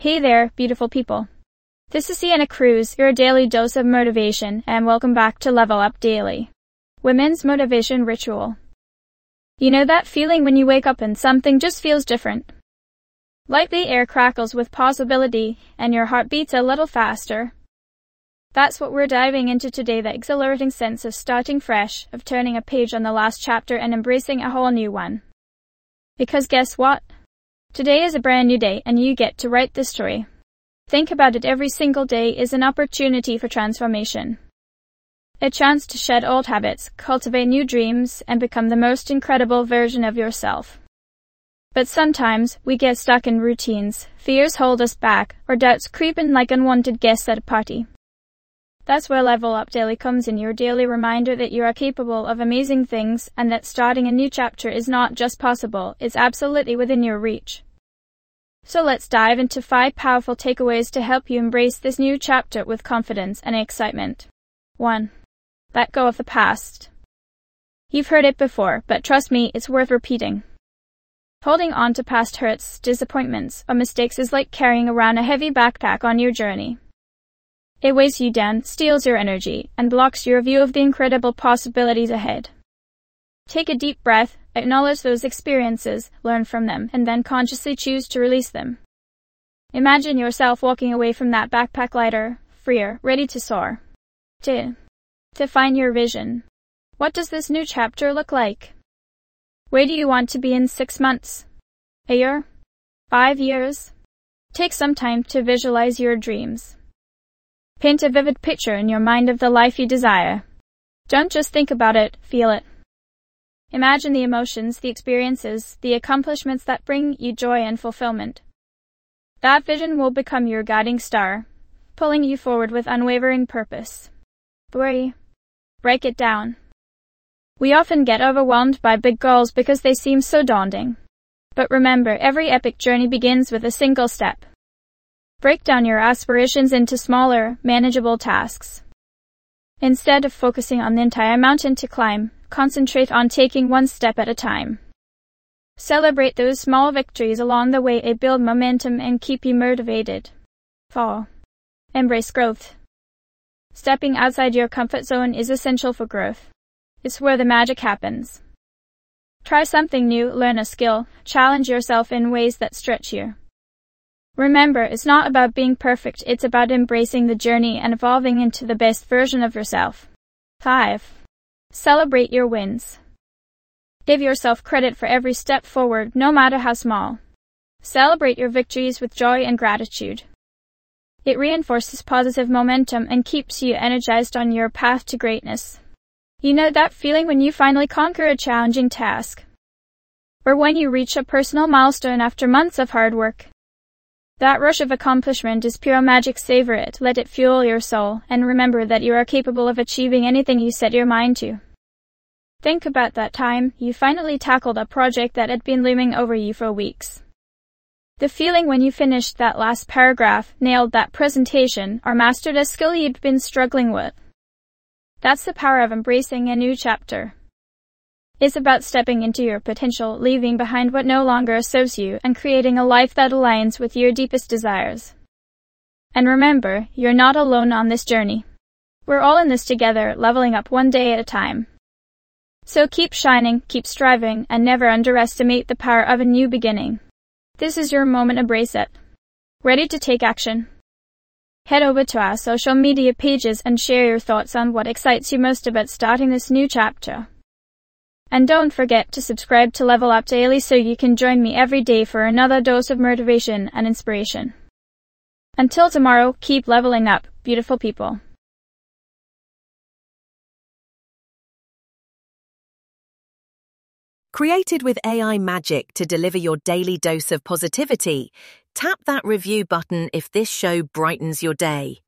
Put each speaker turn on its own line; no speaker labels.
Hey there, beautiful people. This is Sienna Cruz, your daily dose of motivation, and welcome back to Level Up Daily. Women's Motivation Ritual. You know that feeling when you wake up and something just feels different? Like the air crackles with possibility and your heart beats a little faster. That's what we're diving into today, the exhilarating sense of starting fresh, of turning a page on the last chapter and embracing a whole new one. Because guess what? Today is a brand new day and you get to write this story. Think about it, every single day is an opportunity for transformation. A chance to shed old habits, cultivate new dreams, and become the most incredible version of yourself. But sometimes we get stuck in routines, fears hold us back, or doubts creep in like unwanted guests at a party. That's where Level Up Daily comes in, your daily reminder that you are capable of amazing things and that starting a new chapter is not just possible, it's absolutely within your reach. So let's dive into 5 powerful takeaways to help you embrace this new chapter with confidence and excitement. 1. Let go of the past. You've heard it before, but trust me, it's worth repeating. Holding on to past hurts, disappointments, or mistakes is like carrying around a heavy backpack on your journey. It weighs you down, steals your energy, and blocks your view of the incredible possibilities ahead. Take a deep breath, acknowledge those experiences, learn from them, and then consciously choose to release them. Imagine yourself walking away from that backpack lighter, freer, ready to soar. 2. Define your vision. What does this new chapter look like? Where do you want to be in 6 months? A year? 5 years? Take some time to visualize your dreams. Paint a vivid picture in your mind of the life you desire. Don't just think about it, feel it. Imagine the emotions, the experiences, the accomplishments that bring you joy and fulfillment. That vision will become your guiding star, pulling you forward with unwavering purpose. 3. Break it down. We often get overwhelmed by big goals because they seem so daunting. But remember, every epic journey begins with a single step. Break down your aspirations into smaller, manageable tasks. Instead of focusing on the entire mountain to climb, concentrate on taking one step at a time. Celebrate those small victories along the way, they build momentum and keep you motivated. 4. Embrace growth. Stepping outside your comfort zone is essential for growth. It's where the magic happens. Try something new, learn a skill, challenge yourself in ways that stretch you. Remember, it's not about being perfect, it's about embracing the journey and evolving into the best version of yourself. 5. Celebrate your wins. Give yourself credit for every step forward, no matter how small. Celebrate your victories with joy and gratitude. It reinforces positive momentum and keeps you energized on your path to greatness. You know that feeling when you finally conquer a challenging task? Or when you reach a personal milestone after months of hard work? That rush of accomplishment is pure magic. Savor it, let it fuel your soul, and remember that you are capable of achieving anything you set your mind to. Think about that time you finally tackled a project that had been looming over you for weeks. The feeling when you finished that last paragraph, nailed that presentation, or mastered a skill you'd been struggling with. That's the power of embracing a new chapter. It's about stepping into your potential, leaving behind what no longer serves you, and creating a life that aligns with your deepest desires. And remember, you're not alone on this journey. We're all in this together, leveling up one day at a time. So keep shining, keep striving, and never underestimate the power of a new beginning. This is your moment, embrace it. Ready to take action? Head over to our social media pages and share your thoughts on what excites you most about starting this new chapter. And don't forget to subscribe to Level Up Daily so you can join me every day for another dose of motivation and inspiration. Until tomorrow, keep leveling up, beautiful people.
Created with AI magic to deliver your daily dose of positivity, tap that review button if this show brightens your day.